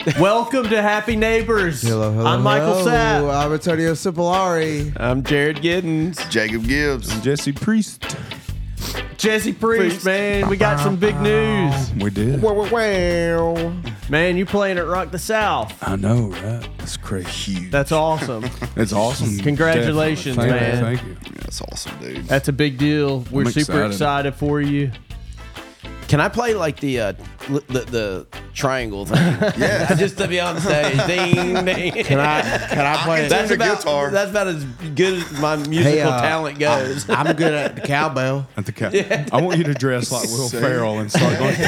Welcome to Happy Neighbors. Hello, I'm Michael Sapp. I'm Antonio Cipollari. I'm Jared Giddens. Jacob Gibbs. Jesse Priest. Jesse Priest, man. We got some big news. We did. Wow. Man, you playing at Rock the South. I know, right? That's crazy. That's awesome. It's awesome. Congratulations, Definitely. man. Thank you. That's awesome, dude. That's a big deal. We're I'm super excited. excited for you. Can I play like the triangle thing? Yeah. Just to be on stage. Ding, ding. Can I play it? That's a guitar. That's about as good as my musical talent goes. I'm good at the cowbell. At the I want you to dress like Will Same. Ferrell and start going.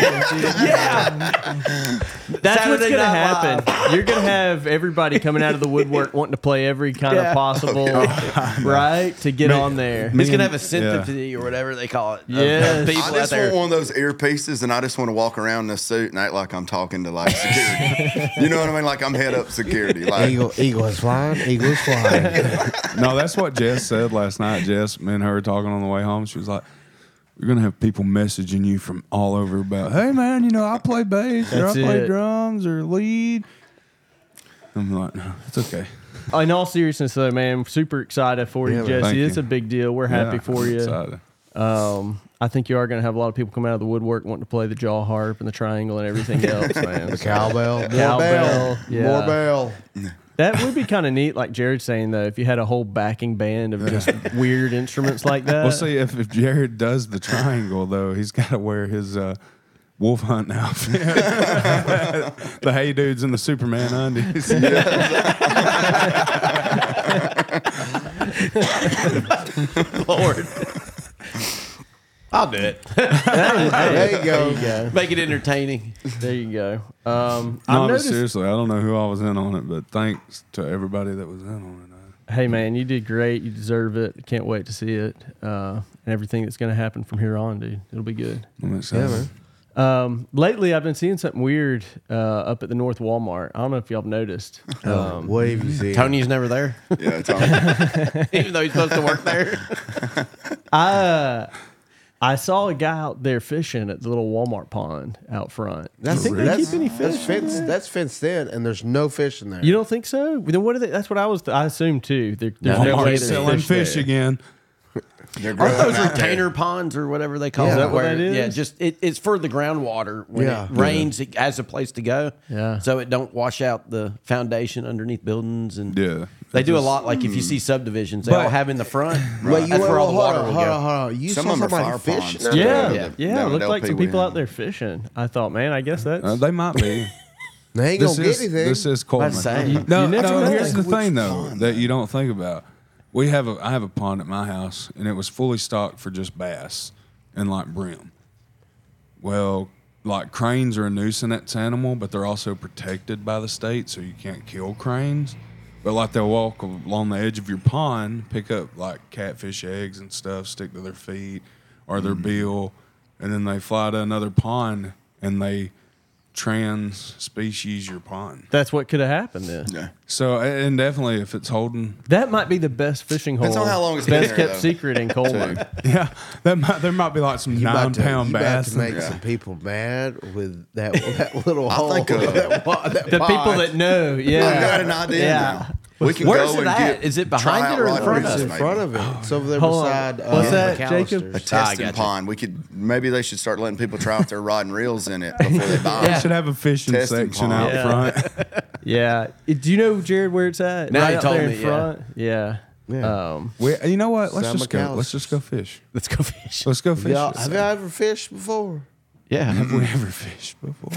That's what's Saturday going to Night happen. You're going to have everybody coming out of the woodwork wanting to play every kind of possible, right, to get on there. He's gonna have a sympathy or whatever they call it. Yes. People I out just there. want one of those earpieces, and I just want to walk around in a suit and act like I'm talking to like security. You know what I mean? Like I'm head up security. Like Eagle is flying. Eagle is flying. No, that's what Jess said last night. Jess, me and her were talking on the way home. She was like, "We're gonna have people messaging you from all over about, hey man, you know I play bass or I That's play it. drums or lead." I'm like, no, it's okay. In all seriousness, though, man, super excited for you, Yeah, man. Jesse. Thank It's you. a big deal. We're happy Yeah, for I'm you. excited. I think you are going to have a lot of people come out of the woodwork wanting to play the jaw harp and the triangle and everything else, man. The cowbell. More Cowbell, bell. yeah. More bell. That would be kind of neat, like Jared's saying, though, if you had a whole backing band of just weird instruments like that. We'll see if Jared does the triangle though. He's got to wear his wolf hunt outfit. The Hey Dudes and the Superman undies. Lord. I'll do it. There you go. Make it entertaining. There you go. No, I've but noticed, seriously, I don't know who I was in on it, but thanks to everybody that was in on it. hey, man, you did great. You deserve it. Can't wait to see it and everything that's going to happen from here on, dude. It'll be good. I'm excited. Lately, I've been seeing something weird up at the North Walmart. I don't know if y'all have noticed. What have you seen? Tony's never there, yeah, Tom. even though he's supposed to work there. I saw a guy out there fishing at the little Walmart pond out front. That's, You think they that's, keep any fish? that's fenced in, and there's no fish in there. You don't think so? Then what are they? That's what I assumed too. There's no way Walmart's there's selling fish there. again. They're Aren't growing those out there. retainer ponds or whatever they call Yeah. it? Is that what where- that is? Yeah, just it's for the groundwater. When Yeah. it rains, it has a place to go. Yeah. So it don't wash out the foundation underneath buildings. And Yeah. they do a lot. Like if you see subdivisions, they all But- have in the front. Wait, That's where all the hold water on, will hold go. on, hold on. You Some saw of 'em are somebody fire fishing? ponds, out too. there? Yeah, Yeah. yeah. Down It looked at like LP some we people had. out there fishing. I thought, man, I guess that's They might be. They ain't This gonna get is anything. this is Coleman. That's saying. No, You never no. know. Here's the Which thing, though, pond, that you don't think about. I have a pond at my house, and it was fully stocked for just bass and like brim. Well, like cranes are a nuisance animal, but they're also protected by the state, so you can't kill cranes. But like they'll walk along the edge of your pond, pick up like catfish eggs and stuff, stick to their feet or their bill, and then they fly to another pond and they trans-species your pond. that's what could have happened then. Yeah. So, and definitely if it's holding, That might be the best fishing hole. Depends on how long it's been best there, kept though. secret in Coleman. yeah, there might be like some You about to 9-pound bass. make Yeah. some people mad with that little hole. think, that The people pond. that know, yeah. I got an idea Yeah. now. We can Where go is it and at? get Is it behind tryout it or in rod front It's of races, it? in maybe. front of it. It's over there Hold on. beside. What's that, Jacob? McAllister's. A testing gotcha. pond. We could maybe they should start letting people try out their rod and reels in it before they buy They it. should have a fishing Testing section pond. out Yeah. front. Yeah. Do you know, Jared, where it's at? Now right you out told there in me, yeah. front? Yeah. Yeah. You know what? Let's Sam just go. Let's McAllister's. just go fish. Let's go fish. Let's go fish. Have y'all ever fished before? Yeah. Have we ever fished before?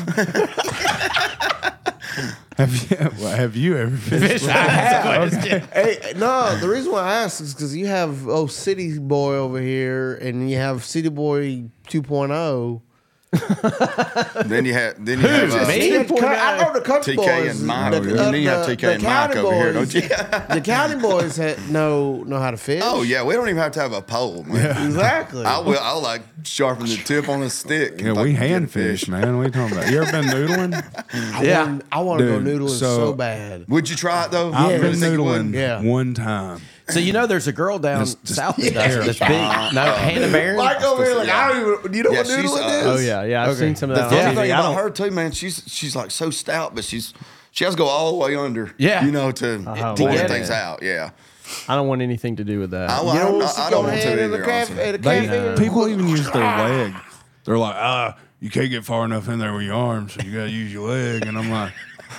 Have you ever fished? Hey, no. The reason why I ask is because you have City Boy over here, and you have City Boy 2.0. Then you have Me? I know the country TK boys. and Mike. The, And then you have the- TK the and Mike county over here, boys- don't you? The county boys know how to fish. Oh yeah, we don't even have to have a pole, man. Exactly. I'll like sharpen the tip on a stick. Yeah, if I we can get hand a fish. fish, man. What are you talking about? You ever been noodling? Yeah. I want to go Dude, noodling so bad. Would you try it though? I've been Really think you noodling would? Yeah. one time. So you know, there's a girl down south that does it. That's big. No, Hannah Barron. Mike over here, like, I don't even. You know what she's, noodling is? Oh yeah, I've seen some of The that. funny on TV. thing I about don't- her too, man, she's like so stout, but she has to go all the way under. Yeah. You know, to Oh, pour man. things out. Yeah. I don't want anything to do with that. I You don't want to I stick don't your want to hand in the either. cafe. honestly. At a cafe. People even use their leg. They're like, you can't get far enough in there with your arms, so you got to use your leg. And I'm like,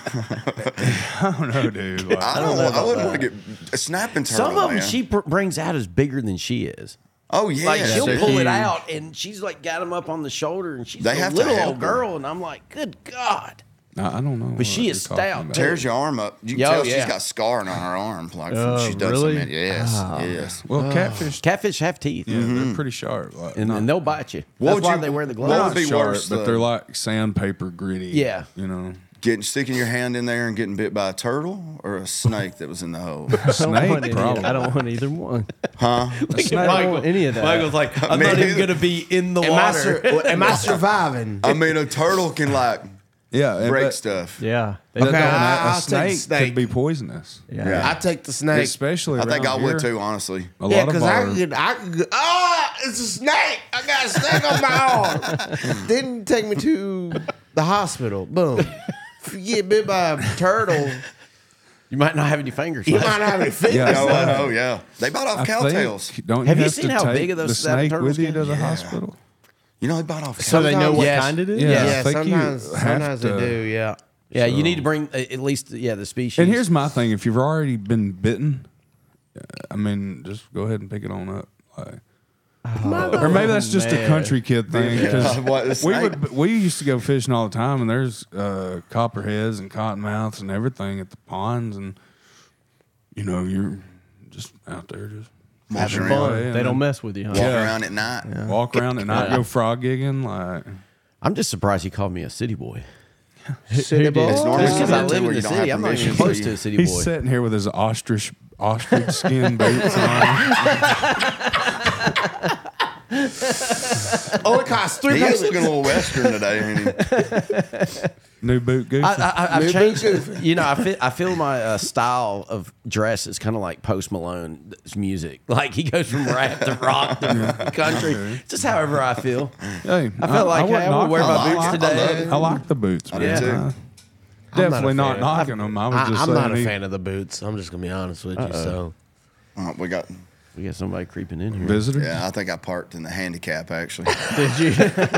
I don't know, dude. Like, I wouldn't want to get a snapping turtle. Some of them man. she brings out is bigger than she is. Oh yeah. Like she'll they're pull huge. it out, and she's like got him up on the shoulder, and she's They a have to little help old her. girl, and I'm like, good God. I don't know. But she is stout, Tears your arm up. You can Yeah, tell oh, she's yeah. got scarring on her arm. Like Oh, she's done really? something. Yes. Well, Catfish have teeth, yeah, they're pretty sharp. Like, and they'll bite you. What That's would why you- they wear the what gloves. would not be sharp, worse, but though? they're like sandpaper gritty. Yeah. You know, Sticking your hand in there and getting bit by a turtle or a snake that was in the hole. I don't snake, want any- probably. I don't want either one. Huh? I don't want any of that. Michael's like, I'm Me not even neither. going to be in the Am I, water. am I surviving? I mean, a turtle can like yeah, break but stuff. Yeah. They that Okay, don't- I'll a take the snake snake. could be poisonous. Yeah. Yeah. I take the snake. Especially I think I around would here. too, honestly. A Yeah, lot of because our, I could. It's a snake. I got a snake on my arm. Didn't take me to the hospital. Boom. If you get bit by a turtle, You might not have any fingers you left. might not have any fingers. Yeah. Oh, I know, yeah. They bite off I cowtails. think, don't Have you you have seen to how take big of those the snap snake turtles with you get? to the Yeah. hospital? You know, they bite off So they know cowtails. what Yes. kind it is? Yeah. Yeah, I think you sometimes have they to- do. Yeah. Yeah, you need to bring at least the species. And here's my thing: if you've already been bitten, I mean, just go ahead and pick it on up. Like, or maybe that's just a man. country kid thing. Because What, the snake? we used to go fishing all the time, and there's copperheads and cottonmouths and everything at the ponds, and you know you're just out there just Walking fishing around. away, Fun. and They don't then mess with you, huh? Walking Yeah. around at night. walk around and not go frog gigging. Like, I'm just surprised he called me a city boy. City boy. It's normal Just because I to live where in you the don't city, have I'm not even permission, close so to you- a city he's boy. sitting here with his ostrich skin boots on. Oh, it costs He $3. is looking a little western today, ain't he? New boot goose. I've changed. You know, I feel my style of dress is kind of like Post Malone's music. Like he goes from rap to rock to country. Just however I feel. Hey, I felt like, wouldn't hey, I'm gonna knock wear them. my I boots like- today. I like the boots. I do man. too. Definitely not fan. knocking them. I was just I'm saying. not a fan of the boots. I'm just gonna be honest with you. So We got, We got somebody creeping in here. Visitor. yeah, I think I parked in the handicap actually. Did you?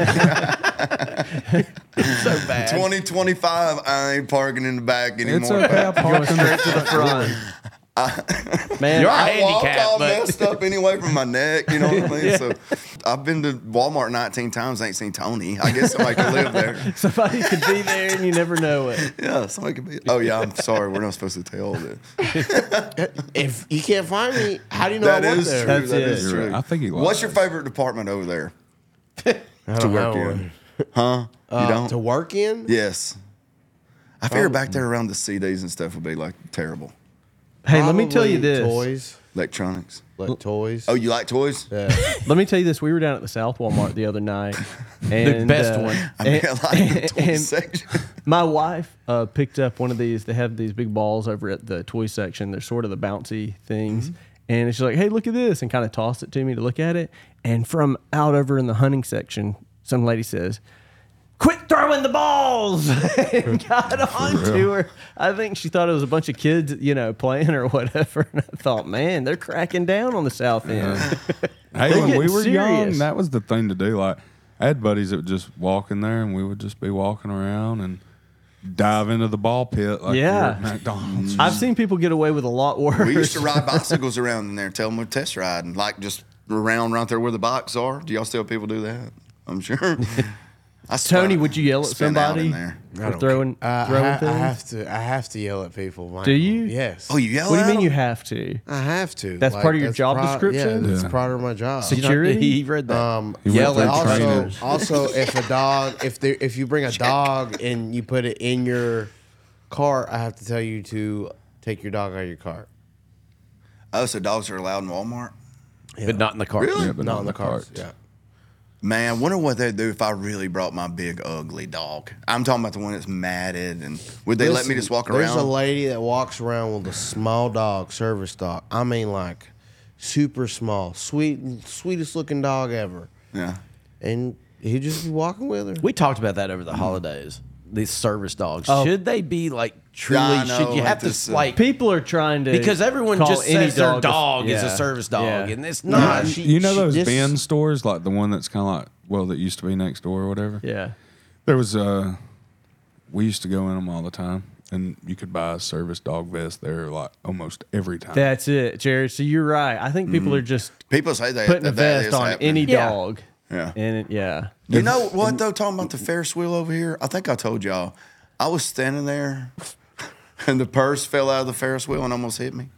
So bad. 2025, I ain't parking in the back anymore. It's okay. I'll park in Straight to the front. Man, You're I walk handicapped, all but- messed up anyway from my neck, you know what I mean? So I've been to Walmart 19 times, ain't seen Tony. I guess somebody could live there. somebody could be there and you never know it. Yeah, somebody could be. Oh yeah, I'm sorry, we're not supposed to tell that. if you can't find me, how do you know That I work is there? true. That's That it. is You're true. right. I think he lied. What's your favorite department over there I to don't work know. in? Huh? You don't? To work in? Yes. I figure back there around the CDs and stuff would be like terrible. Hey, let me tell you Probably this. Toys. Electronics. Like toys. Oh, you like toys? Yeah. Let me tell you this. We were down at the South Walmart the other night. And, best one. I mean, I like the toy and section. my wife picked up one of these. They have these big balls over at the toy section. They're sort of the bouncy things. And she's like, hey, look at this. And kind of tossed it to me to look at it. And from out over in the hunting section, some lady says, quit throwing the balls and got onto her. I think she thought it was a bunch of kids, playing or whatever. And I thought, man, they're cracking down on the South End. Hey, They're when we getting were young, serious. that was the thing to do. Like, I had buddies that would just walk in there, and we would just be walking around and dive into the ball pit like Yeah. we were at McDonald's. I've seen people get away with a lot worse. We used to ride bicycles around in there, tell them we're test riding, like just around right there where the bikes are. Do y'all still have people do that? I'm sure. Tony, would you yell at spin out somebody in there? for throwing things? I have to yell at people. Michael. Do you? Yes. Oh, you yell What do at you mean them? you have to? I have to. That's part of your job description? Yeah, that's Yeah. part of my job. Security? He read that. He Yell went at through also, training. also, if a dog, if you bring a dog and you put it in your car, I have to tell you to take your dog out of your car. Oh, so dogs are allowed in Walmart? But not in the car. Really? Yeah, but Not not in the cars. cart. Yeah. Man, wonder what they'd do if I really brought my big ugly dog. I'm talking about the one that's matted, and would they let me just walk There's around? a lady that walks around with a small dog, service dog. I mean, like super small, sweetest looking dog ever. Yeah. And he'd just be walking with her. We talked about that over the holidays. These service dogs. Oh. Should they be like truly? Yeah, I know, should you like have this, to like? People are trying to Because everyone call just any says their dog dog is a yeah. service dog, Yeah. and it's Nah, not. You know those just- bin stores, like the one that's kind of like, well, that used to be next door or whatever. Yeah. There was we used to go in them all the time, and you could buy a service dog vest there like almost every time. That's it, Jared. So you're right. I think people are just People say that putting a that vest is on happening. any Yeah. dog. Yeah. And it, yeah. You know what though? Talking about the Ferris wheel over here, I think I told y'all. I was standing there, and the purse fell out of the Ferris wheel and almost hit me.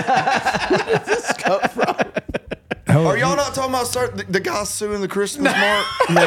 Are y'all not talking about the guy suing the Christmas mark?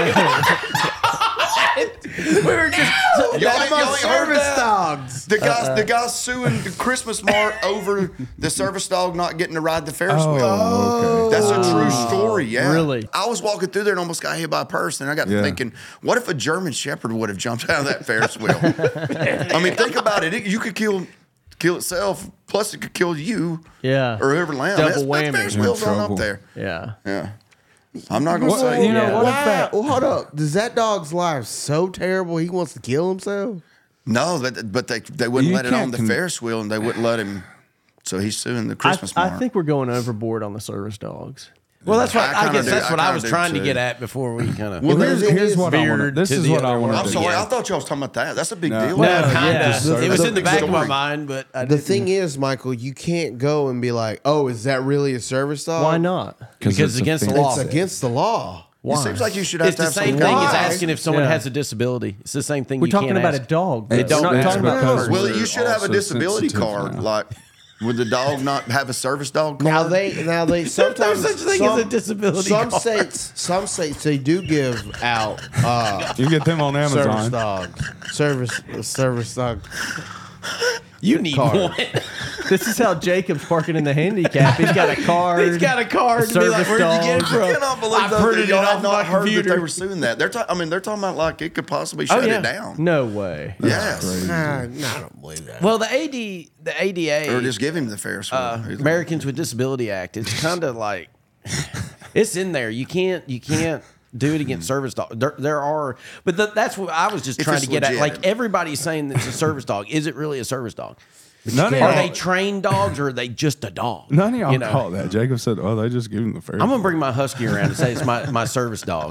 We were just. Y'all ain't heard service that? dogs. The guy suing the Christmas mark over the service dog not getting to ride the Ferris wheel. Oh, okay. That's a true story, yeah. Really? I was walking through there and almost got hit by a purse, and I got Yeah. thinking, what if a German Shepherd would have jumped out of that Ferris wheel? I mean, think about it. You could kill itself, plus it could kill you Yeah. or whoever land. Double That whammy. Ferris You're in wheel's on up trouble. there. Yeah. Yeah. I'm not going to say. you know, Yeah. what if Wow. that? Well, hold up. Does that dog's life so terrible he wants to kill himself? No, but they wouldn't You let it on can't the con- Ferris wheel, and they wouldn't let him. So he's suing the Christmas I mark. think we're going overboard on the service dogs. Well, that's what I I kinda guess. do- That's I what I kinda was do trying to too. get at before we kind of. Well, Here's what I want. veered This to is the what I other want world. I'm to do. sorry. Yeah. I thought y'all was talking about that. That's a big No. deal. No, Yeah. kind of. Just It was in the back of my story. mind, but I The didn't. thing is, Michael, you can't go and be like, "Oh, is that really a service dog?" Why not? Because it's against the law. It's against the law. It seems like you should have It's to the have same some thing kind as of- asking if someone Yeah. has a disability. It's the same thing. We're you talking can't about ask. a dog. They don't We're not answer talking about because person. Well, we're you should have a also disability sensitive card. now. Like, would the dog not have a service dog card? Now they sometimes such thing as a disability Some card. states they do give out You get them on service Amazon. dogs, service dog. You need Card. one. This is how Jacob's parking in the handicap. He's got a card. He's got a card to be like, service where'd you get it dog. from? I cannot believe I that printed it y'all off have not my heard that computer. they were suing that. They're talking about like it could possibly shut yeah. it down. No way. Yes. I don't believe that. Well, the ADA, Or just give him the Ferris wheel. Either Americans with Disability Act, it's kind of like it's in there. You can't do it against service dog. There are, but that's what I was just If trying it's to get at. legit. Like everybody's saying that it's a service dog. Is it really a service dog? None of Are y'all, they trained dogs or are they just a dog? none of y'all You know? caught that. Jacob said, "Oh, they just give him the Ferris." I'm gonna bring my husky around and say it's my service dog.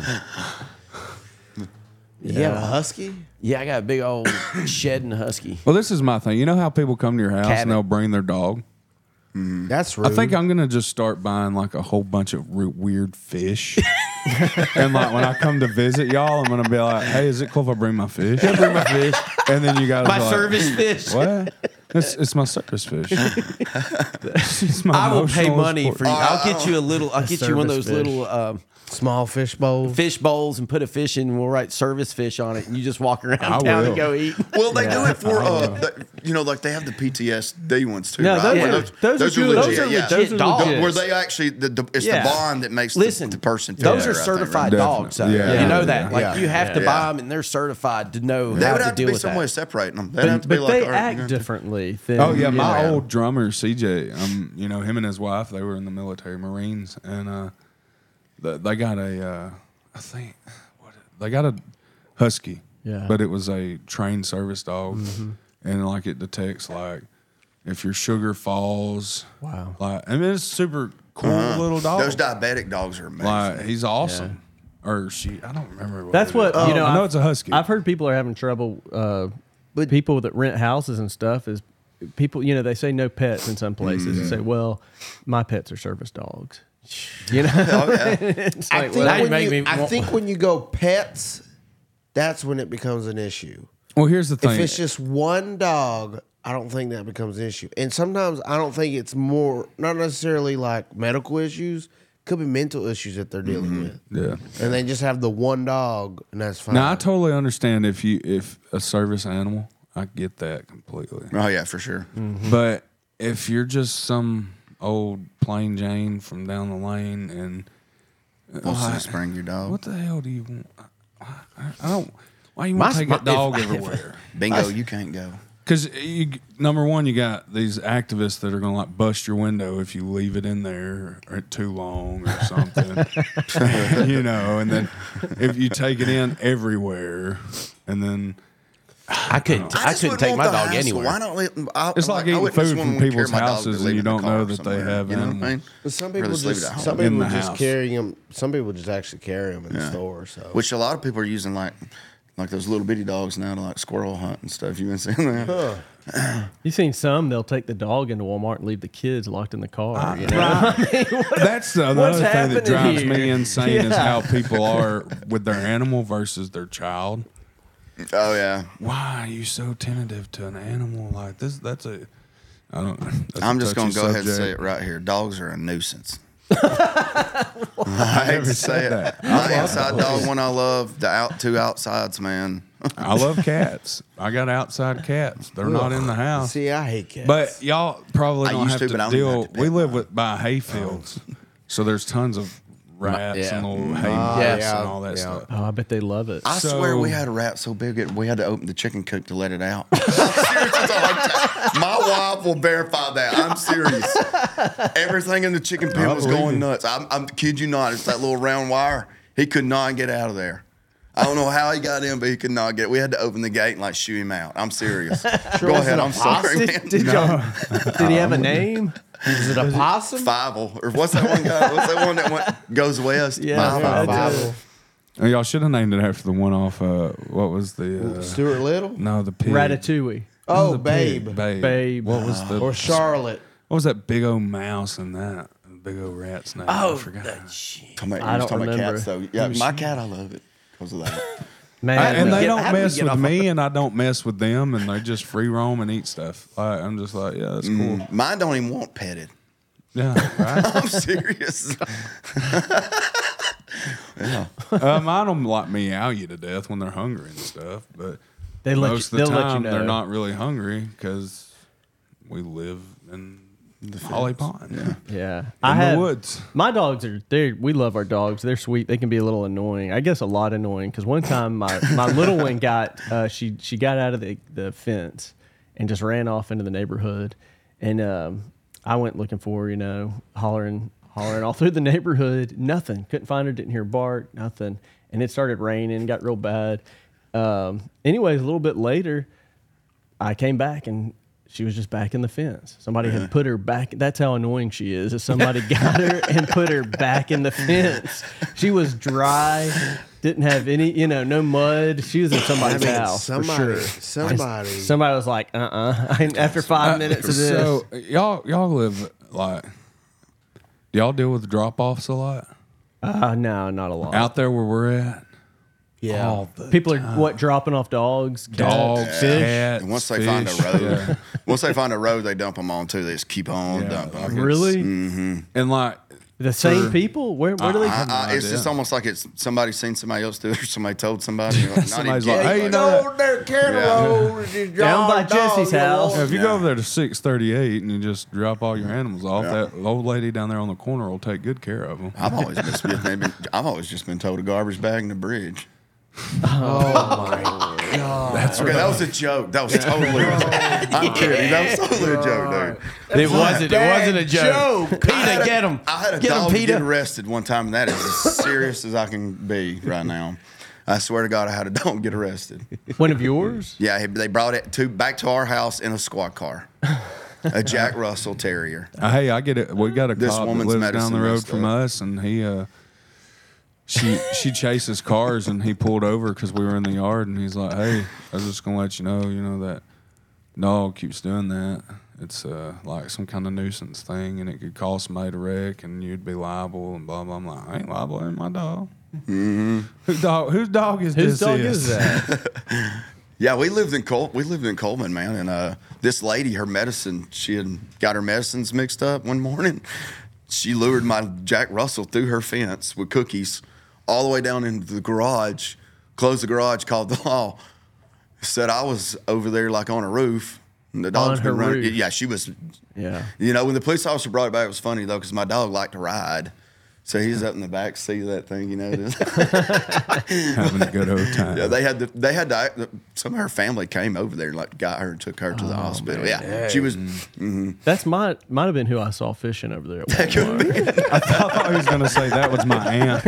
You have a husky? Yeah, I got a big old shedding husky. Well, this is my thing. You know how people come to your house Cabot. and they'll bring their dog? That's rude. I think I'm gonna just start buying like a whole bunch of weird fish, and like when I come to visit y'all, I'm gonna be like, "Hey, is it cool if I bring my fish?" Yeah, bring my fish. And then you guys My are like, service fish. What? It's my service fish. It's my I will pay emotional money support. for you. I'll get you a little. I'll get you one of those service fish. little small fish bowls. fish bowls and put a fish in. And we'll write service fish on it, and you just walk around I town will. and go eat. Well, they do it for like they have the PTSD ones too. No, right? those Where are- those are good. legit. Those are yeah. legit. Those are dogs. legit. Where they actually it's Yeah. the bond that makes Listen, the person feel those better, are I think, right? certified Definitely. dogs. So Yeah. you know Yeah. that. Like Yeah. you have to Yeah. buy them, and they're certified to know They how would to have to deal be with some way that. of separating them. They'd have to But be like, they all right, act you know. differently. Than, Oh yeah, you my know. old drummer CJ. You know him and his wife. They were in the military Marines, and they got a. I think they got a husky. Yeah. But it was a trained service dog, and like it detects like if your sugar falls. Wow. Like I mean, it's a super cool little dog. Those diabetic dogs are amazing. Like he's awesome. Or she, I don't remember. That's it what is. you know. I know I've- it's a husky. I've heard people are having trouble. But people that rent houses and stuff is people. You know, they say no pets in some places. They say, "Well, my pets are service dogs." You know, Oh, yeah. it's I like, think, Now you when make you, me I want- think when you go pets, that's when it becomes an issue. well, here's the thing. If it's just one dog, I don't think that becomes an issue. And sometimes I don't think it's more, not necessarily like medical issues, could be mental issues that they're dealing with. yeah. And they just have the one dog, and that's fine. Now I totally understand if a service animal, I get that completely. Oh yeah, for sure. But if you're just some old plain Jane from down the lane and Wants to spring your dog. What the hell do you want? I don't. Why you want to take that dog everywhere? Bingo, you can't go. Because number one, you got these activists that are going to like bust your window if you leave it in there or too long or something, And then if you take it in everywhere, and then I couldn't take my dog anywhere. Why not? it's like eating food from people's houses and you don't know that they have animals. But some people Rather just leave it just at home. some In people the just house. carry them. Some people just actually carry them in the store. So Which a lot of people are using like those little bitty dogs now to like squirrel hunt and stuff. You been seeing that? You seen some? They'll take the dog into Walmart and leave the kids locked in the car. That's the other What's thing that happening drives here? me insane is Yeah. how people are with their animal versus their child. Oh yeah. Why are you so tentative to an animal like this? That's a. I don't. That's I'm a just gonna touchy go ahead and say subject. it right here. Dogs are a nuisance. I hate to say it. My inside dog one I love. The two outsides, man. I love cats. I got outside cats. They're not in the house. see, I hate cats. But y'all probably I don't used have to, to but I don't even deal. have to We pet live mine. by hay fields, so there's tons of rats and little hay mice yeah, and all that yeah. stuff. Oh, I bet they love it. I So- swear we had a rat so big we had to open the chicken coop to let it out. I'm serious as a hard time. My wife will verify that. I'm serious. Everything in the chicken pen was going nuts. I'm kid you not. It's that little round wire. He could not get out of there. I don't know how he got in, but he could not get. We had to open the gate and like shoo him out. I'm serious. Go ahead. I'm sorry, man. Did he have a name? Is it a possum? Fievel, or what's that one guy? What's that one that goes west? Yeah, My yeah, Fievel. And y'all should have named it after the one off. What was the? Stuart Little? No, the pig. Ratatouille. Oh, The pig. Babe. Babe. Babe. What was the? Or Charlotte. What was that big old mouse and that big old rat's name? I forgot. Talking about, I you don't was talking about remember. cats, though. Yeah, my cat, I love it because of that. Man, And they How don't did we mess get with off- me, and I don't mess with them, and they just free roam and eat stuff. I'm just like, yeah, that's cool. Mine don't even want petted. Yeah, right. I'm serious. Mine will like meow you to death when they're hungry and stuff, but they let most you, of the they'll let you time know. they're not really hungry because we live in Holly Pond, Yeah, in I the have woods. my dogs are. We love our dogs. They're sweet. They can be a little annoying. I guess a lot annoying because one time my little one got she got out of the fence and just ran off into the neighborhood, and I went looking for her, hollering all through the neighborhood. Nothing. Couldn't find her. Didn't hear bark. Nothing. And it started raining. Got real bad. Anyways, a little bit later, I came back and she was just back in the fence. Somebody had put her back. That's how annoying she is. If somebody got her and put her back in the fence. She was dry, didn't have any, no mud. She was in somebody's house for sure. Somebody was like, after 5 minutes of this. So y'all live like, do y'all deal with drop offs a lot No, not a lot. out there where we're at? Yeah. All the People are dropping off dogs, cats, dogs, fish. cats. And once they find a fish, road, yeah. once they find a road, they dump them on too. They just keep on dumping. like them. Really? and like The same For- people? Where do they come from? It's just almost like it's somebody seen somebody else do it, or somebody told somebody. Like, not Somebody's even like, getting hey, it. that- there, carry Yeah. road. Just Down by draw a dog, Jesse's you house. want- Yeah, if you go over there to 638 and you just drop all your animals off, that old lady down there on the corner will take good care of them. I've always just been told a garbage bag in the bridge. That's Okay, that was a joke. That was totally. I'm kidding. That was totally a joke, dude. It wasn't a joke. Peter, get him. I had a Get him, dog get Peter. arrested one time, and that is as serious as I can be right now. I swear to God, I had a dog get arrested. One of yours? Yeah, they brought it back to our house in a squad car. A Jack Russell Terrier. Hey, I get it. We got a This cop that woman's lives down medicine the road messed from up. us, and she chases cars, and he pulled over because we were in the yard, and he's like, "Hey, I was just gonna let you know that dog keeps doing that. It's like some kind of nuisance thing, and it could cause somebody to wreck, and you'd be liable, and blah blah." I'm like, "I ain't liable, it ain't my dog." Mm-hmm. Whose dog is Whose this? dog is that? Yeah, we lived in Coleman, man, and this lady, her medicine, she had got her medicines mixed up one morning. She lured my Jack Russell through her fence with cookies all the way down into the garage, closed the garage, called the law, said I was over there like on a roof, and the dog's On her been running. roof. Yeah, she was. Yeah. You know, when the police officer brought it back, it was funny though, because my dog liked to ride. So he's up in the back seat of that thing, you know. Having a good old time. Yeah, they had to. Some of her family came over there, and like got her and took her to the hospital. man. Yeah, she was. That's might have been who I saw fishing over there. At Walmart. I thought he was going to say that was my aunt.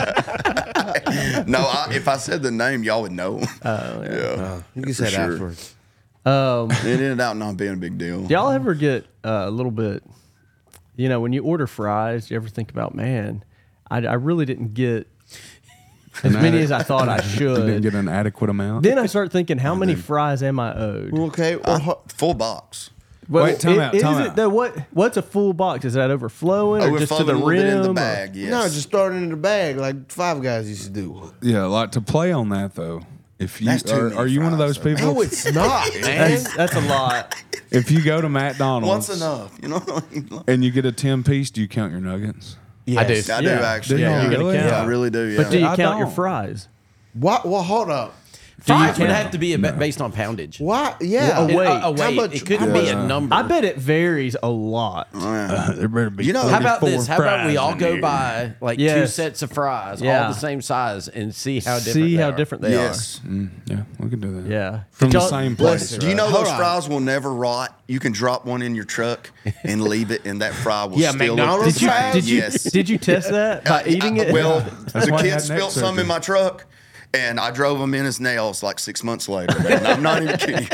No, if I said the name, y'all would know. You can say For that sure. afterwards. It ended up not being a big deal. Do y'all ever get a little bit, when you order fries, you ever think about, man, I really didn't get as many as I thought I You didn't should. get an adequate amount. Then I start thinking, how many fries am I owed? Okay. Full box. Well, Wait, time out, is time it out. though? What's a full box? Is that overflowing or just to Overflowing the a little bit rim? in the or- bag. Yes. No, just throwing it in the bag like Five Guys used to do. Yeah, like to play on that though. If you That's too many are you one of fries, those though. people? No, it's not, man. That's a lot. If you go to McDonald's Once enough, you know what I mean? and you get a 10-piece, do you count your nuggets? Yes. I do Yeah. actually. Do you Yeah, really? Yeah, I count. really do. Yeah. But do you I count your don't. fries? What? Well, hold up. Fries would count? have to be based on poundage. Why? Yeah. A weight. A weight. How much- It couldn't how be much- a number. I bet it varies a lot. There better be. You know, How about 34 this? How about we fries all in go here. buy like 2 Yes. sets of fries, Yeah. all the same size, and see how different See they how are. different they yes. Yeah, we can do that. are. Yeah. From Did the y'all- same place. Listen, Do you know Hold those on. fries will never rot? You can drop one in your truck and leave it, and that fry will Yeah, still McDonald's look Did you fries? did you Yes. did you test that by eating it? Well, That's the why I kid had neck spilled some surgery. in my truck, and I drove him in his nails like 6 months later. Man. I'm not even kidding.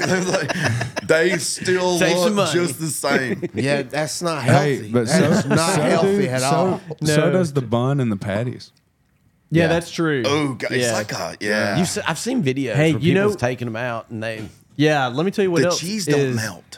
They still Save some look money. just the same. Yeah, that's not healthy. Hey, but that's not so healthy do- at so- all. So No. does the bun and the patties. Yeah, that's true. Oh, God, it's Yeah. like a yeah. I've seen videos Hey, where you know- people's taking them out and they. Yeah, let me tell you what The else cheese don't is melt.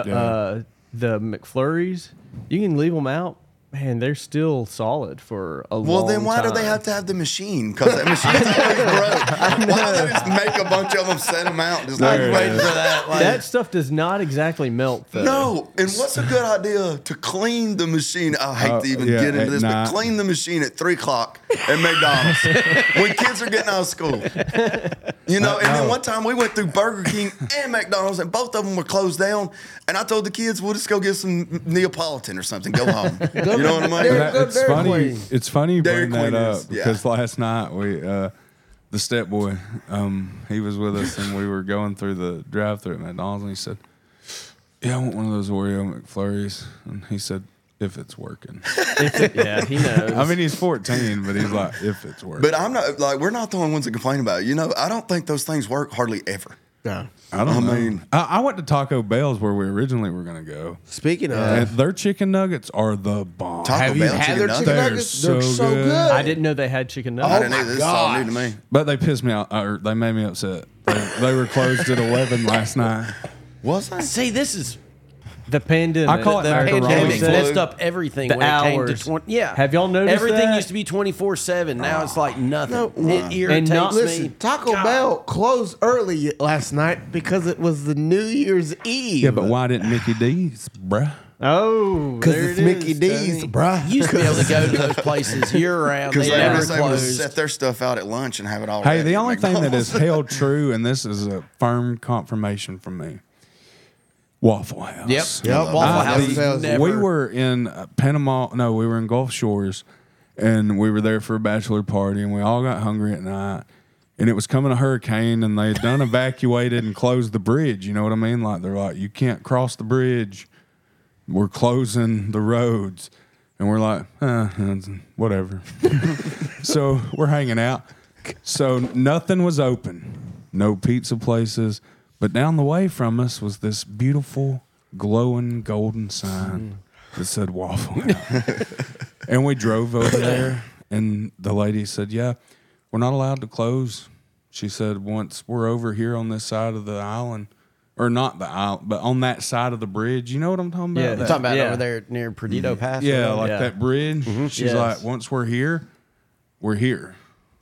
The McFlurries. You can leave them out. Man, they're still solid for a long Well, then why do time. they have to have the machine? Because that machine's always broke. Why don't they just make a bunch of them, set them out? Just like, There it wait is. for that. Like, That stuff does not exactly melt though. no, and what's a good idea to clean the machine? I hate to even yeah, get into at this, night. but clean the machine at 3 o'clock at McDonald's when kids are getting out of school. You know, and then one time we went through Burger King and McDonald's, and both of them were closed down. And I told the kids, we'll just go get some Neapolitan or something, go home. You know what I mean? There- It's Dairy funny. Queen. It's funny you Dairy bring that Queen up is- yeah. because last night we, the step boy, he was with us and we were going through the drive-through at McDonald's and he said, "Yeah, I want one of those Oreo McFlurries." And he said, "If it's working." Yeah, he knows. I mean, he's 14, but he's like, "If it's working." But I'm not, like, we're not the only ones that complain about it. You know, I don't think those things work hardly ever. No. I don't know. mean- I went to Taco Bell's where we originally were going to go. Speaking of, And their chicken nuggets are the bomb. Taco have you Bell had chicken their nuggets? chicken They're nuggets? so They're so good. good. I didn't know they had chicken I nuggets. didn't either. This is gosh. all new to me. But they pissed me out, or they made me upset. They were closed at 11 last night. Was I? See, this is The pandemic. I call it the macaroni. pandemic Flu. messed up everything The when it came hours. to 20. Yeah, Have y'all noticed everything that? used to be 24/7. Now it's like nothing. No, It irritates not- me. Listen, Taco God. Bell closed early last night because it was the New Year's Eve. Yeah, but why didn't Mickey D's, bruh? Oh, Because there it's it is, Mickey D's, Tony. bruh. You used to be able to go to those places year round. Because They they were never just able to closed. set their stuff out at lunch and have it all Hey, ready the at only thing that McDonald's. is held true, and this is a firm confirmation from me, Waffle House. Yep. Yep. Waffle Ah, House the- is we never. We were in Panama. No, we were in Gulf Shores, and we were there for a bachelor party, and we all got hungry at night. And it was coming a hurricane, and they had done evacuated and closed the bridge. You know what I mean? Like they're like, you can't cross the bridge. We're closing the roads, and we're like, whatever. So we're hanging out. So nothing was open, no pizza places. But down the way from us was this beautiful, glowing golden sign that said Waffle House. And we drove over there, and the lady said, "Yeah, we're not allowed to close." She said, "Once we're over here on this side of the island, or not the island, but on that side of the bridge." You know what I'm talking about? Yeah. You're That- talking about Yeah. over there near Perdido Pass. or yeah, whatever? like Yeah. that bridge. She's Yes. like, "Once we're here, we're here."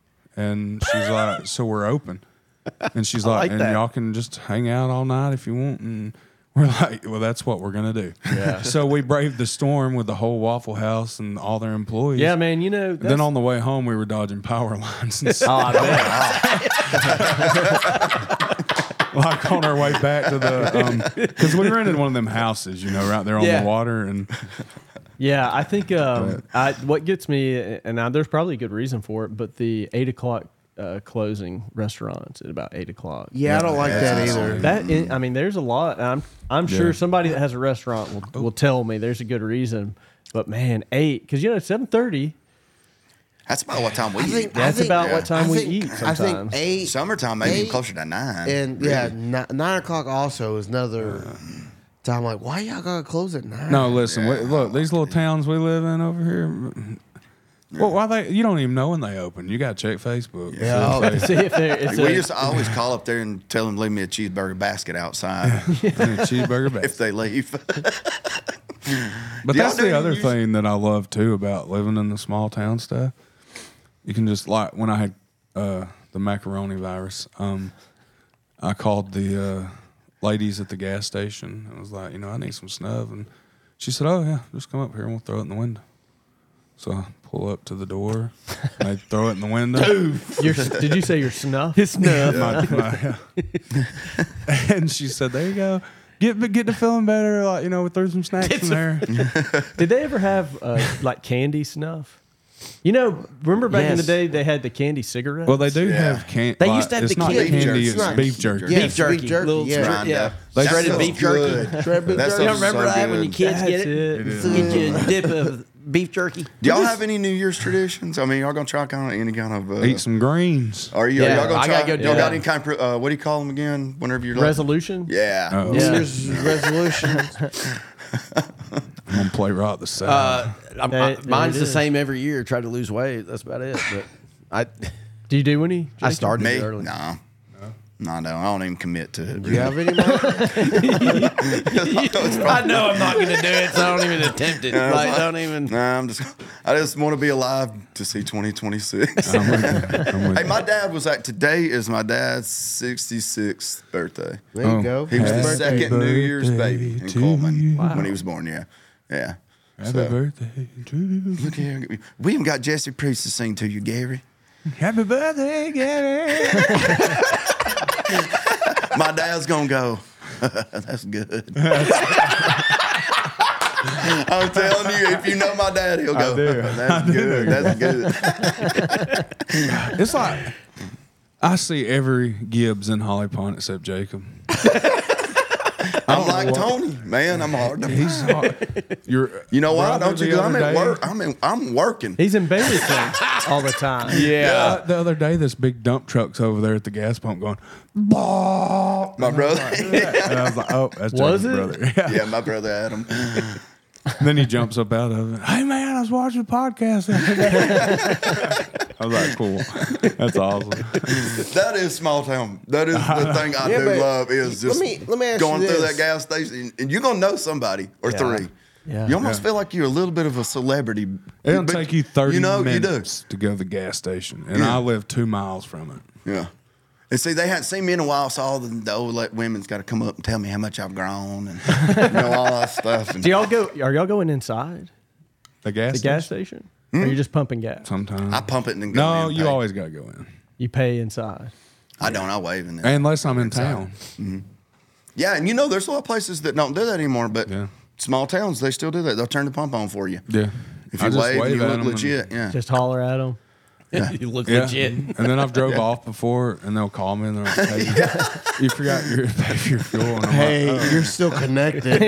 And she's like, "So we're open." And she's like, like "And that. y'all can just hang out all night if you want." And we're like, "Well, that's what we're gonna do." Yeah. So we braved the storm with the whole Waffle House and all their employees. Yeah, man. You know. Then on the way home, we were dodging power lines and Oh, I bet. like on our way back to the because we rented one of them houses, you know, right there on Yeah. the water, and Yeah, I think what gets me, and there's probably a good reason for it, but the 8 o'clock closing restaurants at about 8 o'clock. Yeah, I don't like that either. I mean, there's a lot. I'm sure somebody that has a restaurant will tell me there's a good reason. But man, 8, because 7:30. That's about what time we eat. That's about what time we think- eat. Sometimes I think 8. Summertime, maybe 8, closer to 9. And yeah, 9 o'clock also is another time. Like, why y'all gotta close at 9? No, listen. Look, these little towns we live in over here. Well, why you don't even know when they open. You got to check Facebook. Yeah. see if it's We used to always call up there and tell them to leave me a cheeseburger basket outside cheeseburger bag. if they leave. But Y'all that's do the other use- thing that I love too about living in the small town stuff. You can just like when I had the macaroni virus, I called the ladies at the gas station. I was like, I need some snub, and she said, "Oh yeah, just come up here and we'll throw it in the window." So I pull up to the door, and they throw it in the window. did you say your snuff? His snuff. And she said, "There you go. Get to feeling better. Like we threw some snacks in there." Did they ever have like candy snuff? Remember back in the Yes. day they had the candy cigarettes? Well, they do have candy. They used to have it's the not candy candy. jerky. It's beef jerky. Yeah. Beef jerky. beef jerky, Little yeah. strip, yeah. That Shredded sounds beef jerky. good. Shredded beef That jerky. You sounds don't remember so that when good. your kids That's get it? it. Get you a dip of beef jerky. Do y'all have any New Year's traditions? I mean, y'all gonna try any kind of Eat some greens. Are you? Yeah, Y'all gonna I try? gotta go do y'all got that. any kind of what do you call them again? Whenever you're like, Resolution? yeah. Oh. Yeah. New Year's resolutions. I'm gonna play rock the South. Mine's it the is. same every year. Try to lose weight. That's about it. But Do you do any? I started Me? it early. No. No, I don't even commit to it. Do you have any more? I know I'm not going to do it, so I don't even attempt it. Like, don't even. Nah, I just want to be alive to see 2026. I'm with you. Hey, my dad was like, today is my dad's 66th birthday. There you go. He was the Happy birthday. second New Year's baby in to Coleman you. when he was born. Yeah, yeah. Happy So, birthday to you. look here, we even got Jesse Priest to sing to you, Gary. Happy birthday, Gary. My dad's gonna go. That's good. I'm telling you, if you know my dad, he'll go. do. That's good. That's good. It's like I see every Gibbs in Holly Pond except Jacob. I'm like Tony, man. I'm hard to He's hard. You're, You know why? brother Don't you? the 'Cause I'm other at day- work. I'm working. He's in Baileyton all the time. Yeah. The other day, this big dump truck's over there at the gas pump going, "Bah." My brother. And I was like, "Oh, that's Was Jacob's it? brother." Yeah. Yeah, my brother Adam. And then he jumps up out of it. "Hey man, I was watching the podcast the other day." I was like, "Cool, that's awesome." That is small town. That is the thing I Yeah, do but love is just let me ask going you through this. that gas station and you're gonna know somebody or three. Yeah. You almost feel like you're a little bit of a celebrity. It'll But take you 30 you know, minutes to go to the gas station, and Yeah. I live 2 miles from it. You do. Yeah. And see, they hadn't seen me in a while, so all the old women's got to come up and tell me how much I've grown and all that stuff. And Do y'all go? Are y'all going inside The gas the station? gas station? Or are you just pumping gas? Sometimes. I pump it and then go No, in. you pay. always got to go in. You pay inside. I don't. I wave in there. Unless I'm in town. Yeah, and there's a lot of places that don't do that anymore, but Yeah. small towns, they still do that. They'll turn the pump on for you. Yeah. If I you just wave and you at look 'em and- legit, yeah. Just holler at them. You look Yeah. legit. And then I've drove off before, and they'll call me and they're like, "Hey, you forgot your pay for your fuel." And I'm Hey, like, "Oh." you're still connected.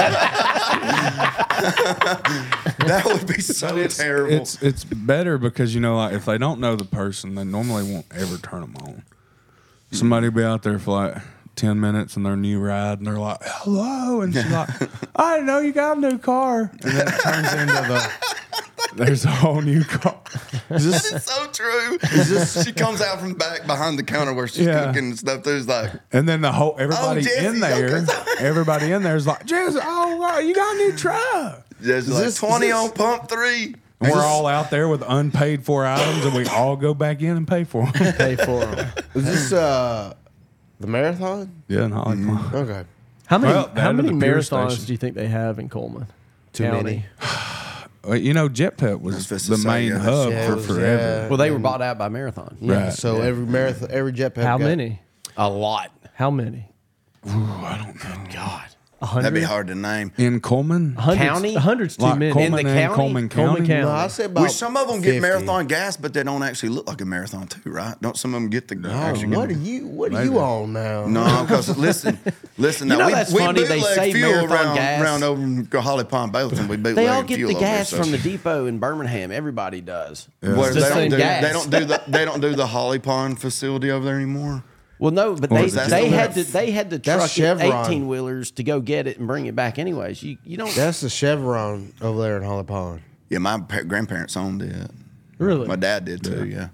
That would be so terrible. It's better because like if they don't know the person, they normally won't ever turn them on. Somebody will be out there for like 10 minutes in their new ride, and they're like, "Hello," and she's like, "I didn't know you got a new car," and then it turns into there's a whole new car. That is so true. She comes out from back behind the counter where she's Yeah. cooking and stuff. There's like, And then everybody Jesse, in there, okay. everybody in there is like, "Jesse, oh wow, you got a new truck." there's like this- 20 is this- on pump 3. And we're all out there with unpaid for items, and we all go back in and pay for them. Pay for them. Is this the marathon? Yeah, and Holly Pond. Okay. How many? Well, how that many and the pier marathons station. do you think they have in Coleman? Too County? many. Well, Jet Pet was That's just the to say, main yeah, hub Yeah, for it was, forever. Well, they were bought out by Marathon. Yeah. Right. So every marathon, every jetpack. How got- many? A lot. How many? God. 100. That'd be hard to name. In Coleman? County? 100's too Like many. Coleman In the and county? Coleman Coleman County? County. No, I said about Which some of them 50. get marathon gas, but they don't actually look like a marathon too, right? Don't some of them get the actually get What the- are you on now? No, because listen. You know, that's funny, they bootleg say fuel marathon gas. around over Holly Pond, Bayleton. We bootleg They all get fuel the over there, gas so- from the depot in Birmingham. Everybody does. Well, It's the same gas. they don't do the Holly Pond facility over there anymore. Well, no, but is that they still had there? to they had to That's truck Chevron. 18 wheelers to go get it and bring it back. Anyways, you don't. That's the Chevron over there in Holly Pond. Yeah, my grandparents owned it. Really? My dad did too. Yeah.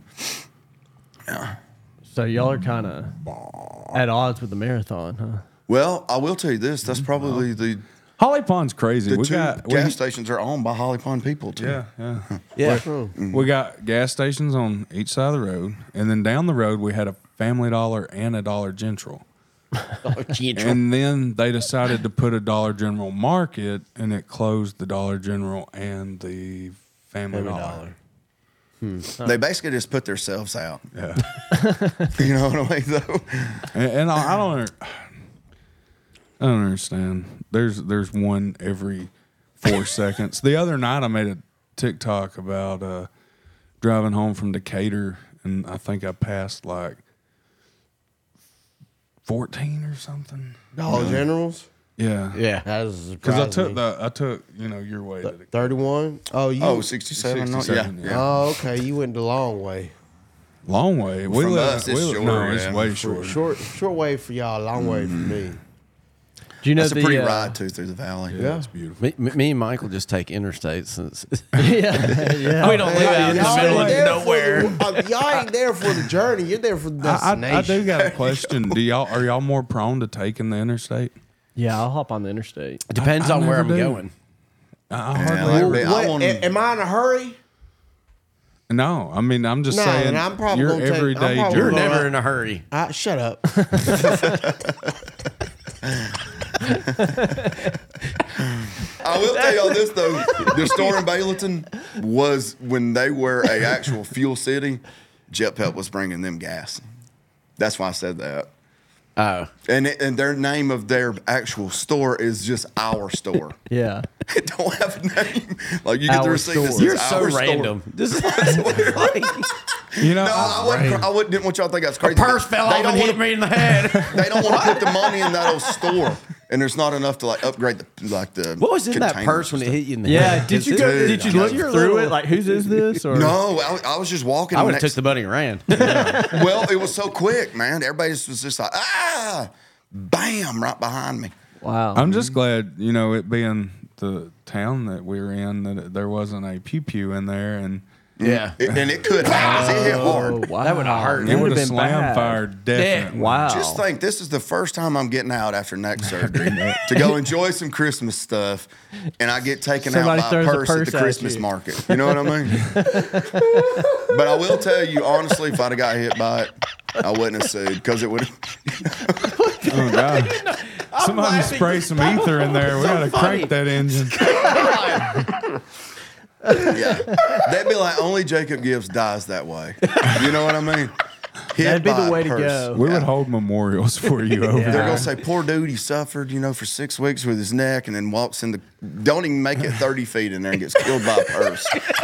So y'all are kind of at odds with the marathon, huh? Well, I will tell you this. That's probably the Holly Pond's crazy. two we gas stations are owned by Holly Pond people too. Yeah, yeah. Yeah. We got gas stations on each side of the road, and then down the road we had a Family Dollar and a Dollar General. And then they decided to put a Dollar General Market, and it closed the Dollar General and the Family Dollar. They basically just put themselves out. Yeah. You know what I mean? Though. And I don't understand. There's one every 4 seconds. The other night I made a TikTok about driving home from Decatur, and I think I passed like 14 or something. Dollar Generals. Yeah, Yeah. That is Because I surprising. took your way to Decatur. 31. Oh, you. Oh, 67. 67, Yeah. yeah. Oh, okay. You went the long way. Long way. We From live. us, it's no, shorter, it's yeah. way shorter. Short way for y'all. Long way for me. Do you know That's a the pretty ride too through the valley. Yeah, it's beautiful. Me and Michael just take interstate since yeah. we don't live out in the Y'all middle ain't of there nowhere. y'all ain't there for the journey. You're there for the destination. I do got a question. Are y'all more prone to taking the interstate? Yeah, I'll hop on the interstate. It depends I on where I'm never do. going. I Yeah, hardly ever. I wanna- Am I in a hurry? No, I mean I'm just No, saying. and I'm probably your gonna take- I'm everyday probably You're journey. gonna- never in a hurry. Shut up. I will tell y'all this though: the store in Bayleton was when they were a actual fuel city. JetPet was bringing them gas. That's why I said that. Oh, And their name of their actual store is just our store. Yeah. It don't have a name. Like you get the Our receipt. that store. says you're so our store. random. This is like You know, No, I didn't want y'all to think that's crazy. purse fell They off don't and hit wanna- me in the head. They don't want to put the money in that old store, and there's not enough to like upgrade the. What was in that containers purse and when it stuff. hit you in the Yeah. head? Did you go? Dude, Did you I look got through it? Like, whose is this? Or No, I was just walking. I the would have took next- the money and ran. Well, it was so quick, man. Everybody just was just like, bam, right behind me. Wow. I'm just glad it being the town that we're in that there wasn't a pew pew in there, and Yeah. And it could have. It hit hard. Wow. That would've hurt. it would would've have been slam bad. fired definitely. Wow. Just think, this is the first time I'm getting out after neck surgery to go enjoy some Christmas stuff, and I get taken Somebody out by a throws a purse at purse the at Christmas you. market. You know what I mean? But I will tell you, honestly, if I'd have got hit by it, I wouldn't have sued because it would have. Oh God! Somebody laughing spray some ether in there. We so gotta funny. crank that engine. Yeah. They'd be like, only Jacob Gibbs dies that way. You know what I mean? Hit That'd be by the a way to purse. go. We would hold memorials for you over They're there. gonna say, "Poor dude, he suffered, for 6 weeks with his neck, and then walks in the. Don't even make it 30 feet in there and gets killed by a purse."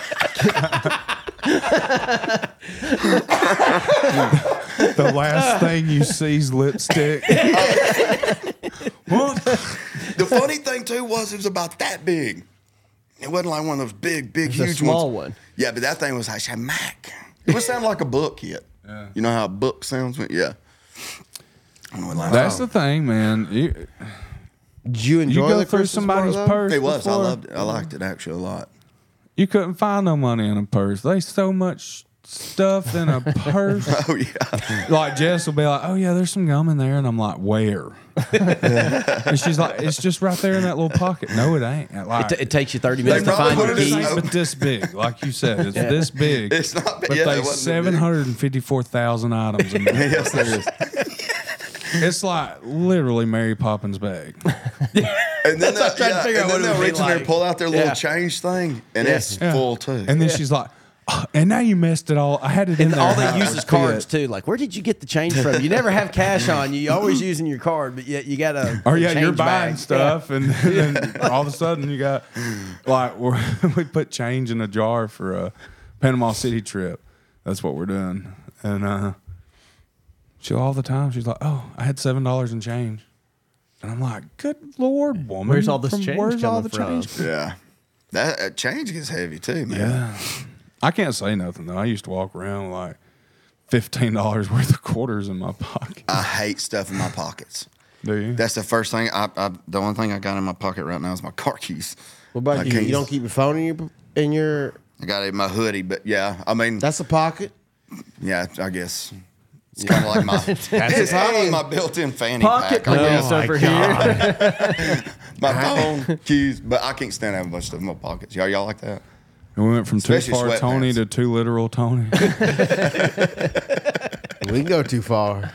The last thing you see is lipstick. What? The funny thing too was it was about that big. It wasn't like one of those big, It's a huge small ones. one. Yeah, but that thing was like Mac. It would sound like a book hit. Yeah. You know how a book sounds? Yeah. And we're like, That's oh. the thing, man. Did you You enjoy go the through Christmas somebody's party, though? purse. It was. I before, loved it. I liked it actually a lot. You couldn't find no money in a purse. There's so much stuff in a purse. Oh yeah. Like Jess will be like, "Oh yeah, there's some gum in there," and I'm like, "Where?" And she's like, "It's just right there in that little pocket." No, it ain't. Like, It takes you 30 minutes to probably find your put it in keys. the- but this big, like you said, it's this big. It's not. But yeah, it there's wasn't that big. 754,000 items in there. Yes, there is. It's like literally Mary Poppins' bag. And then That's what I was trying to figure out and then what it they'll would be reach in there, like. pull out their little Yeah. change thing, and Yeah. it's Yeah. full too. And then she's like, And now you messed it all. I had it in And there. all how they it use would is cards fit. too. Like, where did you get the change from? You never have cash on you. You're always using your card, but yet you got a Or yeah, you're change buying bag. stuff, and then all of a sudden you got like we put change in a jar for a Panama City trip. That's what we're doing, and she all the time she's like, "Oh, I had $7 in change," and I'm like, "Good Lord, woman, Where's all this change Where's all the coming change?" Yeah. That change gets heavy too, man. Yeah, I can't say nothing though. I used to walk around with like $15 worth of quarters in my pocket. I hate stuff in my pockets. Do you? That's the first thing. The only thing I got in my pocket right now is my car keys. What about I you? can't- You don't keep your phone in your. I got it in my hoodie, but yeah, I mean, That's a pocket. yeah, I guess it's kind of like my it's kind of like my built-in fanny Pocket pack. I police guess. over here. My phone, keys, but I can't stand having a bunch of stuff in my pockets. Y'all like that? And we went from too Especially far Tony sweatpants. to too literal Tony. We can go too far.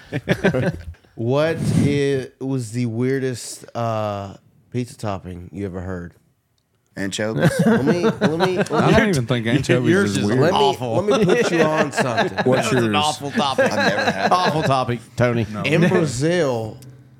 Was the weirdest pizza topping you ever heard? Anchovies. Let me I don't even think anchovies yours is is weird. awful. let me put you on something. What's That was an yours? awful topic. I've never had. Awful topic, Tony. In Brazil,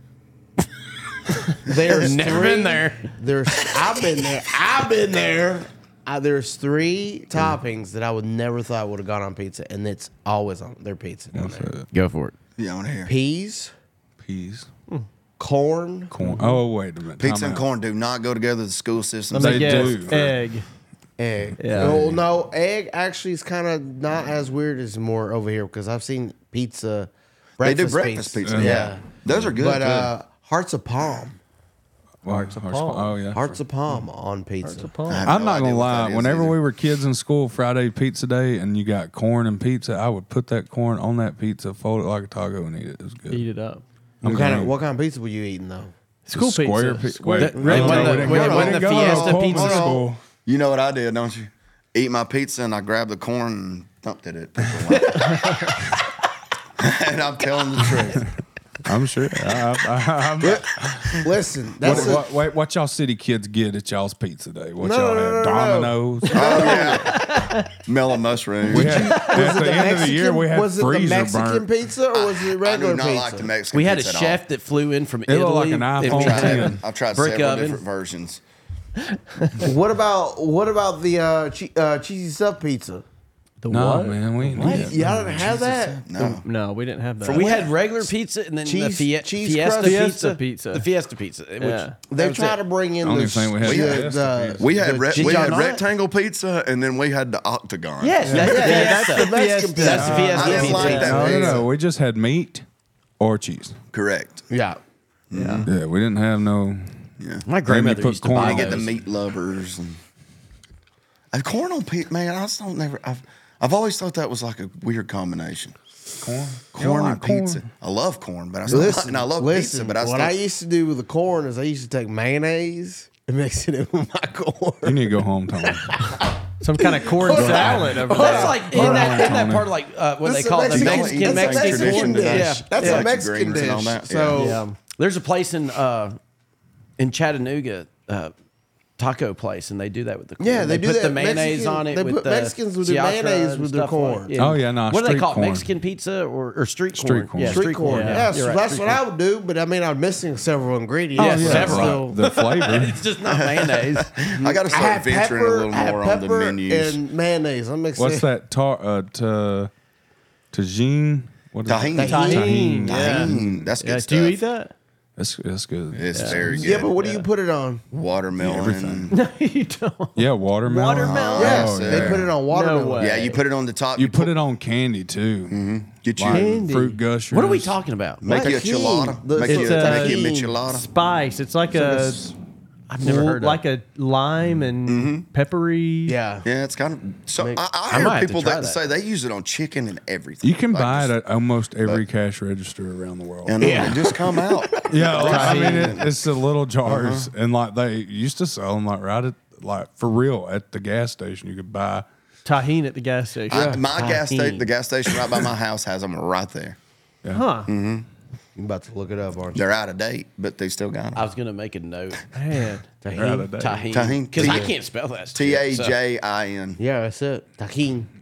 there's Never been there. I've been there. There's 3 toppings that I would never thought would have gone on pizza, and it's always on their pizza down there. Go for it. Yeah, I want to hear. Peas, Peas, corn, corn. Oh wait a minute. Pizza Time and out. corn do not go together. The school system. Let me They guess. do. Egg. egg. Yeah. Well, no, egg actually is kind of not as weird as more over here because I've seen pizza. They do breakfast pizza. Yeah. Yeah, those are good. But hearts of palm. Hearts of palm. Oh yeah. Hearts of palm on pizza. I have I'm no not idea gonna what that lie. is Whenever either. we were kids in school, Friday pizza day, and you got corn and pizza, I would put that corn on that pizza, fold it like a taco, and eat it. It was good. Eat it up. What kind of pizza were you eating though? School Square pizza. Wait, That- no, when no, the- we didn't when- go- when we the didn't go to Fiesta Pullman pizza- school. You know what I did, don't you? Eat my pizza and I grabbed the corn and dumped it at people. And I'm telling the truth. I'm sure. Listen, that's What y'all city kids get at y'all's pizza day? What No, y'all no, have? no, no, Domino's. Oh yeah, melon mushroom. We had, at the end of the year, we had was it the freezer Mexican burnt. pizza or was it I regular do not pizza? like the Mexican We had a pizza at chef all. that flew in from It looked Italy. like an If iPhone we had 10. I've tried brick several oven. different versions. What about the cheesy stuffed pizza? The No, what? man, we ain't What? Y'all didn't have that? No, No, we didn't have that. We had regular pizza and then the Cheese Fiesta crust? Fiesta pizza. The Fiesta pizza. Which, Yeah. They try to bring in Only the, thing we had was the, we had Did we y'all had not? rectangle pizza and then we had the octagon. Yes, that's the that's Fiesta. the Mexican pizza. That's the Fiesta I didn't pizza. like that. No, no, pizza. no. We just had meat or cheese. Correct. Yeah. Yeah, we didn't have no. Yeah, My grandmother put used to corn buy on I get the those. meat lovers and corn on pizza. Man, I just don't never. I've always thought that was like a weird combination. Corn? Corn and pizza. I love corn, but I still and I love pizza, but I what still. I used to do with the corn is I used to take mayonnaise and mix it in with my corn. You need to go home, Tony. some kind of corn salad over Well, it's there. like in that part of like what they call it, the Mexican that's a tradition Mexican today. dish. Yeah. That's Yeah. a Mexican Greens and all dish. that, So Yeah. There's a place in Chattanooga, taco place, and they do that with the corn. yeah, they do put that. the mayonnaise Mexican- on it. They with put the Mexicans with their Sriracha mayonnaise and with their stuff like corn. it. Oh, yeah, no, What do they street call it? corn. Mexican pizza or street corn? Street corn. Yeah, Street corn. Yeah, so You're right, that's street what corn. I would do. But I mean, I'm missing several ingredients. Yeah, but several. still- The flavor. It's just not mayonnaise. I got to I start have venturing a little I have more on the pepper menus. and mayonnaise. I'm mixing. What's that? Tagine? What is Tahini. it? Tahini. Yeah. Tahini. That's good Yeah, stuff. do you eat that? That's good. It's very good. Yeah, but what do you put it on? Watermelon. No, you don't. Yeah, watermelon. Watermelon? Yes, Oh, they yeah. put it on watermelon. way. Yeah, you put it on the top. You put it on candy too. Get you Like fruit gushers. What are we talking about? make you a Tahini. chilada. The- Make you It's make you a a- michelada. Spice. It's like a. I've never heard of like a lime and peppery. Yeah. Yeah, it's kind of. So I I might hear have to people try that that. say they use it on chicken and everything. You can Like buy it just- at almost every cash register around the world. and it just come out. Yeah, I mean it's the little jars, and like they used to sell them like right at like for real at the gas station. You could buy. Tahini at the gas station. My gas Tahini. station, the gas station right by my house has them right there. Huh. You about to look it up, aren't you? They're out of date, but they still got I them. was gonna make a note. Man. They're out of date. Tahini. Tahini. Because I can't spell that. Tajin. shit, so- Yeah, that's it. Tahini.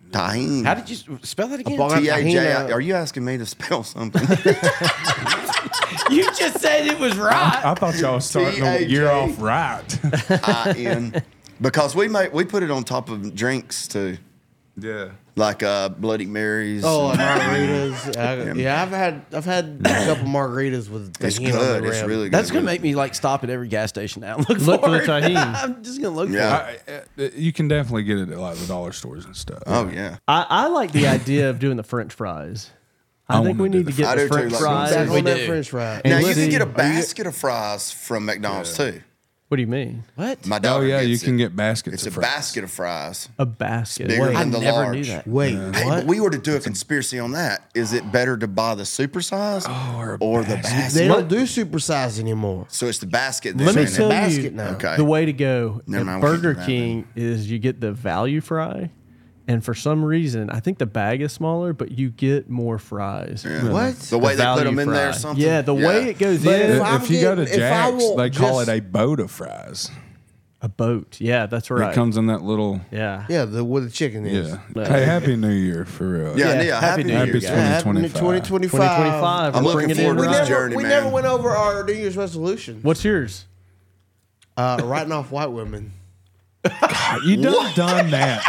Tahine. How did you spell that again? T-A-J-I. Are you asking me to spell something? You just said it was right. I thought y'all was starting the year off right. I-N. Because we put it on top of drinks too. Yeah. Like Bloody Marys. Oh, margaritas. Yeah, I've had a couple margaritas with it's tahini on good. the It's rim. really good. That's gonna make me like stop at every gas station now and look Look for for the it. tahini. I'm just gonna look Yeah. for it. You can definitely get it at like the dollar stores and stuff. Oh yeah. I like the idea of doing the French fries. I think wanna we do need to the get I the do too, French like fries. Back We on that do. French fry. And Now you let's can see- get a basket of fries from McDonald's too. What do you mean? What? My Oh daughter yeah, you gets can it. get baskets. It's of a fries. basket of fries. A basket. Bigger Wait, I than the never large. knew that. Wait, Hey, what? but we were to do a conspiracy on that. Is it better to buy the super size or the basket? They don't do supersize anymore. So it's the basket. Let me that's in tell it. you basket now. Okay. the way to go Never at mind, we'll keep Burger that King is you get the value fry, and for some reason, I think the bag is smaller, but you get more fries. What? The way they put value them in there or fry. something? Yeah, the way it goes But in. if I'm If you go to getting- if I Jack's, want they call just- it a boat of fries. A boat. Yeah, that's right. It comes in that little. Yeah. Yeah, with the chicken is. Yeah. Hey, Happy New Year for real. Yeah, Happy New Year, Happy guys. Yeah, 2025. 2025. I'm We're looking bringing it forward in to right. this journey, We man. never went over our New Year's resolution. What's yours? Writing off white women. You done that.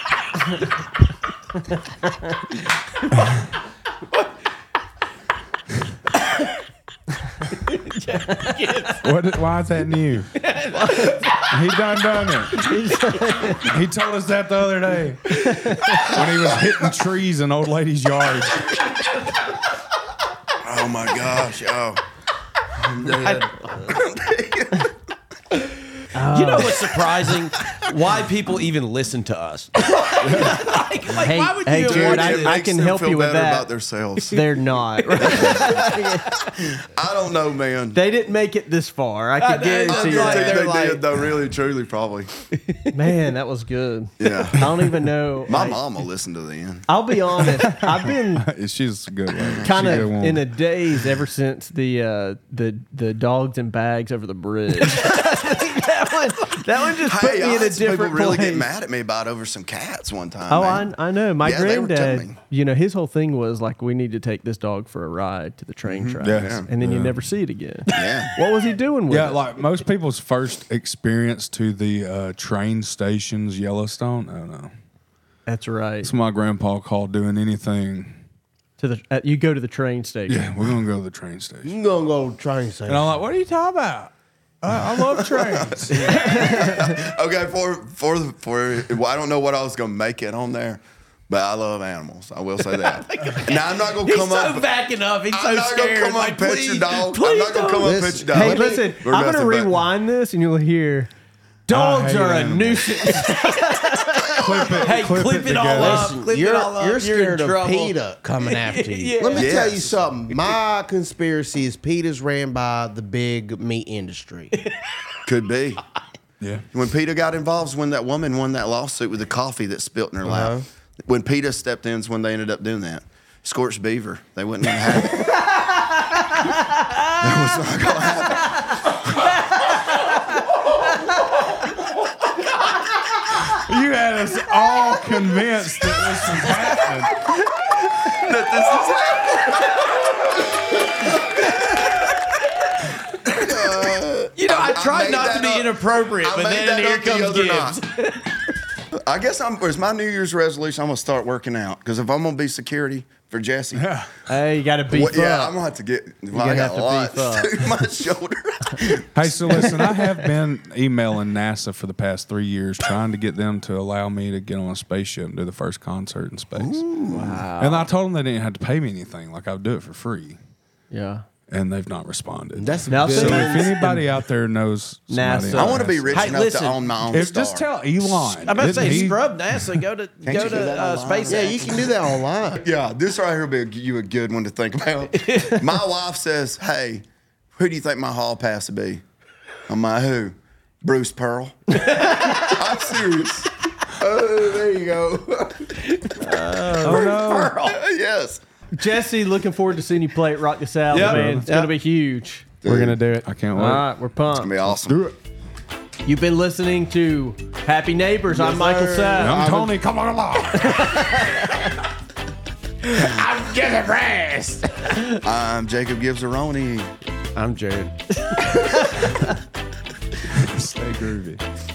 Why is that new? He done it. He told us that the other day when he was hitting trees in old ladies' yards. Oh my gosh. Oh. You know what's surprising? Why people even listen to us? Hey, why would hey, you Jared, watch It it? I makes can them help feel you with better that. about themselves. They're not. I don't know, man. They didn't make it this far. I can guarantee you I think that. they did, though. Really, truly, probably. Man, that was good. Yeah. I don't even know. My like, mom will listen to the end. I'll be honest. I've been She's a good one. kind She's a good of woman. in a daze ever since the dogs and bags over the bridge. that one just put Hey, I me in a had some people different really place. get mad at me about over some cats one time. Oh, man. I know. My Yeah, they were telling granddad, me. you know, his whole thing was like, we need to take this dog for a ride to the train tracks. Yeah. And then you never see it again. Yeah. What was he doing with Yeah, it? like most people's first experience to the train stations, Yellowstone. I don't know. That's right. That's what my grandpa called doing anything. To the you go to the train station. Yeah, we're gonna go to the train station. You gonna go train station. And I'm like, what are you talking about? I love trains. Okay, well, I don't know what I was gonna make it on there, but I love animals. I will say that. Now I'm not gonna He's come so up. backing up. He's so I'm not scared. gonna come Like, up and pet please, your dog. I'm please not gonna come don't. up and pet your dog. Hey, listen, We're I'm going to nothing but- rewind this and you'll hear dogs hate are a animals. nuisance. clip it, Hey, clip it all together. up. Listen, Clip it you're, all up. you're scared in of trouble. PETA coming after you. Yeah. Let me tell you Yes. something. My conspiracy is PETA's ran by the big meat industry. Could be. Yeah. When PETA got involved is when that woman won that lawsuit with the coffee that spilt in her lap. When PETA stepped in is when they ended up doing that. Scorched beaver. They wouldn't even have it. That was not going to happen. You had us all convinced that this was happening. You know, I I tried made not to that be up. inappropriate, I but made then that here up the comes other Gibbs. night. I guess as my New Year's resolution, I'm going to start working out. Because if I'm going to be security for Jesse, Hey, you got to beef I'm up. going to have to get, I gonna got have a to lot beef up. to my shoulder. Hey, so listen, I have been emailing NASA for the past 3 years trying to get them to allow me to get on a spaceship and do the first concert in space. Wow. And I told them they didn't have to pay me anything. Like, I would do it for free. Yeah. And they've not responded. That's Now, good. So if anybody out there knows somebody NASA. in I want to be NASA, rich Hey, enough listen, to own my own If star. just tell Elon. I'm about to say, didn't he- scrub NASA. Go to you do that online? SpaceX. Yeah, you can do that online. Yeah, this right here will be you a good one to think about. My wife says, "Hey, who do you think my hall pass would be?" I'm like, "Who? Bruce Pearl." I'm serious. Oh, there you go. Oh, no. Yes. Jesse, looking forward to seeing you play at Rock the South, Yep. man. It's going to be huge. We're going to do it. I can't All wait. right, we're pumped. It's gonna be awesome. Do it. You've been listening to Happy Neighbors. I'm Michael sir. Sapp. I'm Tony. Come on along. I'm getting rest. I'm Jacob Gibbs-Aroni. I'm Jared. Stay groovy.